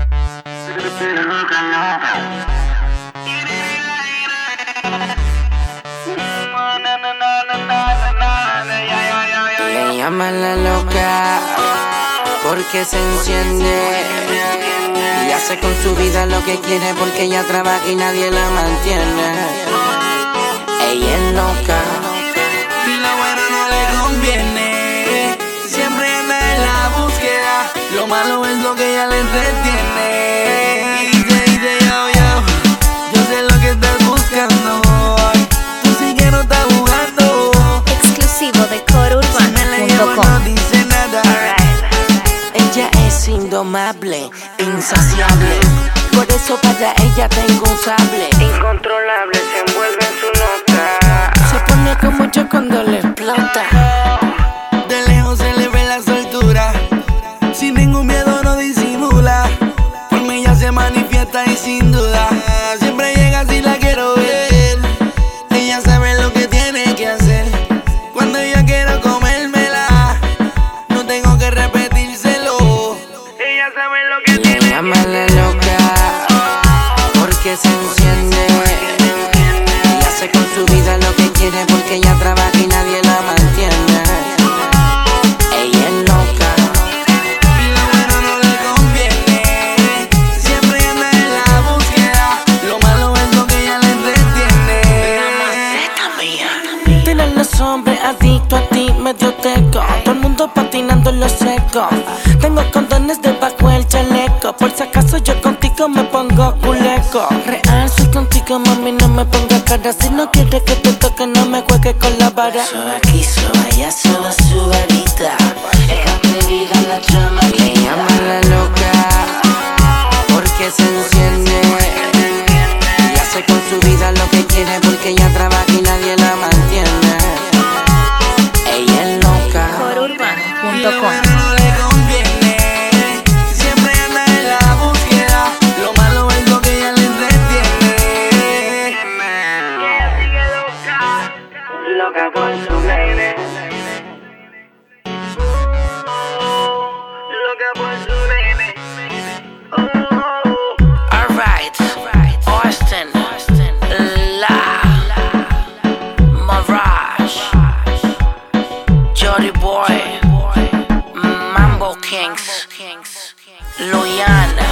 Le llaman la loca porque se enciende y hace con su vida lo que quiere porque ella trabaja y nadie la mantiene. Ella es loca y lo bueno no le conviene. Siempre anda en la búsqueda. Lo malo es lo que ella le entretiene. Dice yo sé lo que estás buscando. Tú sí que no estás jugando. Exclusivo de CoreUrbano.com. No dice nada. Ella es indomable, insaciable. Por eso para ella tengo un sable. Incontrolable, se envuelve en su nota. Se pone como yo cuando le explota. De lejos se le ve la soltura. Sin ningún miedo no disimula. Por mí ella se manifiesta y sin duda siempre llega si la quiero ver. Ella sabe lo que tiene que hacer. Cuando yo quiero comérmela, no tengo que repetírselo. Ella sabe lo que tiene que Llaman la loca porque se enciende y hace con su vida lo que quiere porque ella trabaja y nadie la mantiene. Ella es loca y lo bueno no le conviene. Siempre anda en la búsqueda. Lo malo es lo que ella le entretiene. Tienen los hombres adictos a ti, medio teco. Todo el mundo patinando en lo seco. Tengo condones debajo el chaleco. Por si acaso yo contigo me pongo culeco. Real soy contigo, mami, no me ponga cara. Si no quieres que te toque, no me juegue con la vara. Soy aquí, soy allá, soy su varita. Es atrevida la trama. Le llaman la loca porque se enciende y hace con su vida lo que quiere porque ella trabaja y nadie la mantiene. Ella es loca. Y lo CoreUrbano.com. bueno no le conviene. Siempre anda en la búsqueda. Lo malo es lo que ella le entretiene. Ella sigue loca con su nene. Loca por su nene. Alright, Austin, La, Mirage, Jody Boy, Mambo Kings, Luyan.